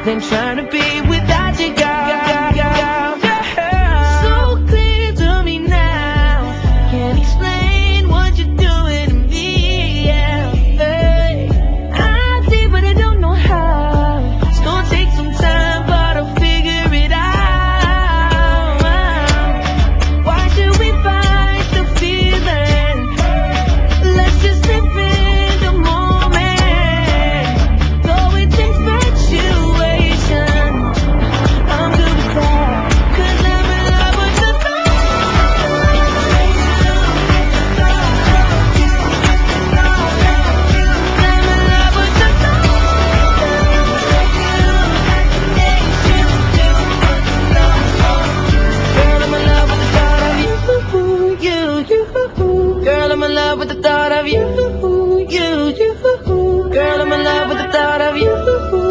than trying to be without you, girl. So clear to me now. Can't explain what you're doing to me. Yeah, hey. I see, but I don't know how. It's gonna take some time, but I'll figure it out. Why should we fight the feeling? Let's just live in the moment. Though it's infatuation, I'm good with that. 'Cause I'm in love with the thought. I'm in love with the thought. Girl, I'm in love with the thought of you. Girl, I'm in love with the thought of you. Girl, I'm in love with the thought of you.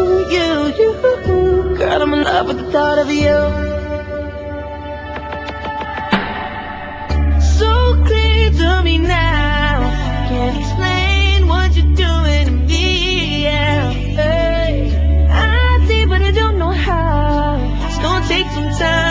Girl, I'm in love with the thought of you. So clear to me now. Can't explain what you're doing to me. Yeah, hey. I see, but I don't know how. It's gonna take some time.